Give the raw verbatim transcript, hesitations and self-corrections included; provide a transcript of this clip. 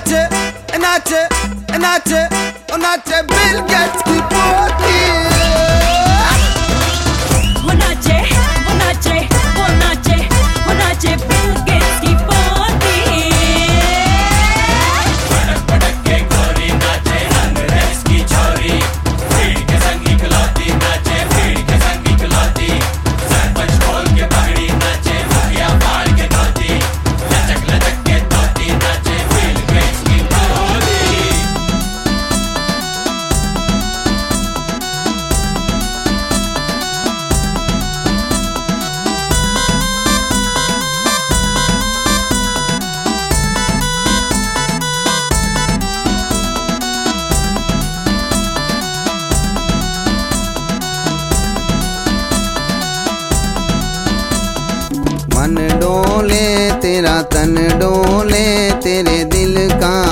नाचे नाचे नाचे नाचे बिल गेट्स की पोती। वो नाचे वो नाचे वो नाचे वो नाचे बिल गेट्स की पोती। पटक पटक के गोरी नाचे अंग्रेज की छोरी, भीड़ के संग इकलौती नाचे, भीड़ के संग इकलौती। सरपंच खोल के पगड़ी नाचे, मुखिया फाड़ के धोती, लचक लचक के धोती नाचे बिल गेट्स की पोती। मन डोले तेरा तन डोले, तेरे दिल का